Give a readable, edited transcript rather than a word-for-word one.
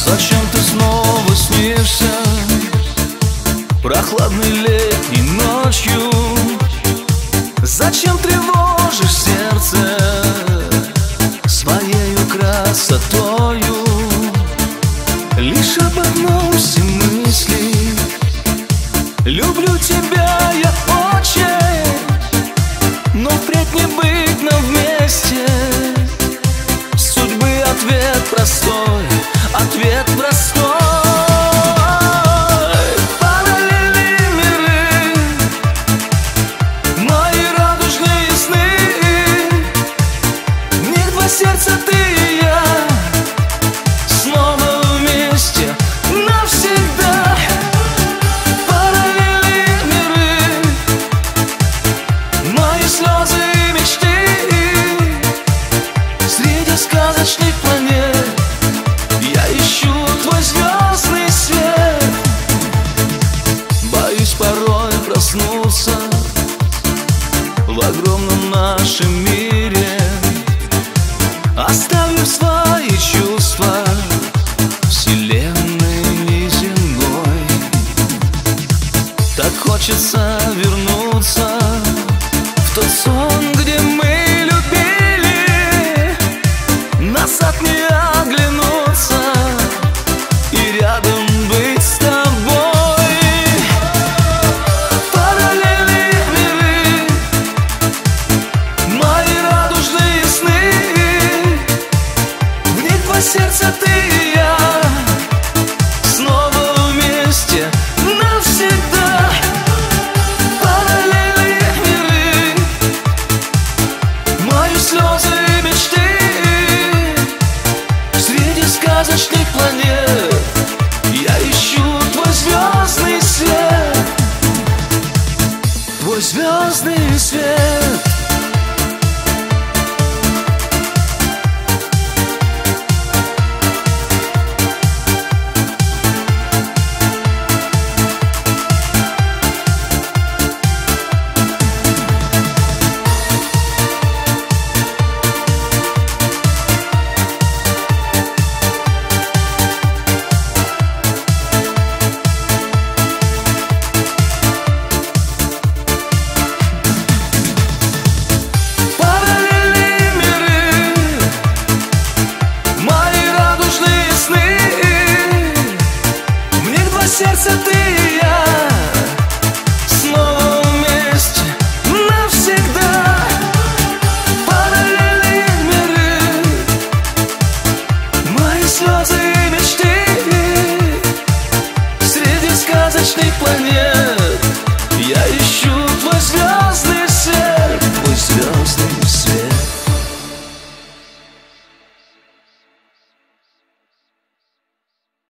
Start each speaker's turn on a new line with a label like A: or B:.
A: Зачем ты снова снишься прохладной летней ночью? Зачем тревожишь сердце своею красотою? Лишь об одном все мысли: люблю тебя я очень, но впредь не быть нам вместе. Судьбы ответ простой, ответ простой. Параллельные миры, мои радужные сны. В них два сердца, ты и я, снова вместе навсегда. Параллельные миры, мои слезы и мечты. Среди сказочных планет я ищу твой звездный свет. Боюсь порой проснуться в огромном нашем мире, оставив свои чувства вселенной неземной. Так хочется вернуться в тот сон, где мы любили, назад не оглянуться и рядом быть с тобой. Параллельные миры, мои радужные сны. В них два сердца, ты и я, снова вместе навсегда. Параллельные миры, мои слезы и мечты. Среди сказочных планет я ищу твой звездный свет, твой звездный свет. Сердце, ты и я, снова вместе навсегда. Параллельные миры, мои слезы и мечты. Среди сказочных планет